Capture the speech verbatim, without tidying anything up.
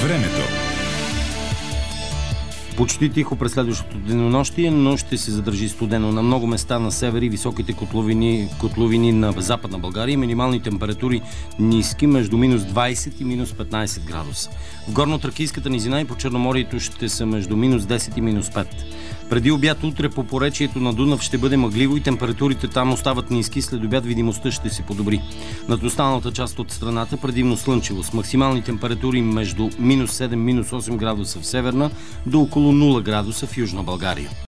Времето. Почти тихо през следващото денонощие, но ще се задържи студено на много места на север и високите котловини, котловини на западна България. Минимални температури ниски между минус двайсет и минус петнайсет градуса. В горно-тракийската низина и по Черноморието ще са между минус десет и минус пет. Преди обяд утре по поречието на Дунав ще бъде мъгливо и температурите там остават ниски. След обяд видимостта ще се подобри. Над останалата част от страната предимно слънчево с максимални температури между минус седем и минус осем градуса в северна до около нула градуса в Южна България.